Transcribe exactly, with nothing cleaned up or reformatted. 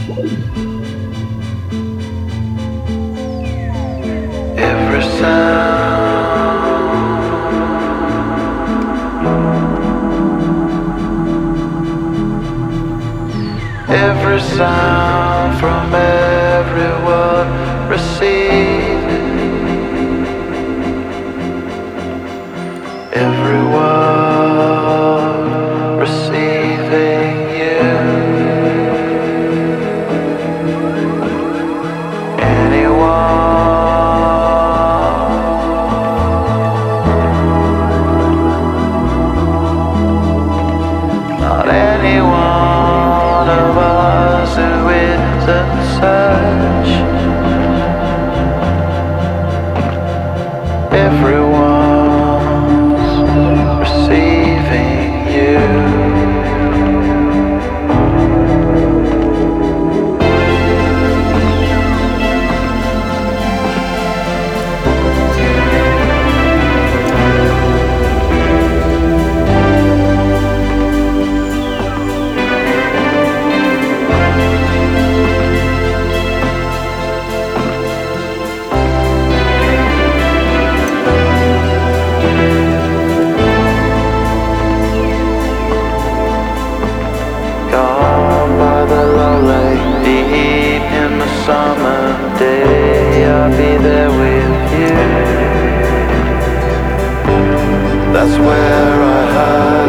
Every sound, every sound from everyone receiving, everyone receiving you. Not any one of us who isn't such. Everyone's receiving you. Summer day, I'll be there with you. That's where I hide.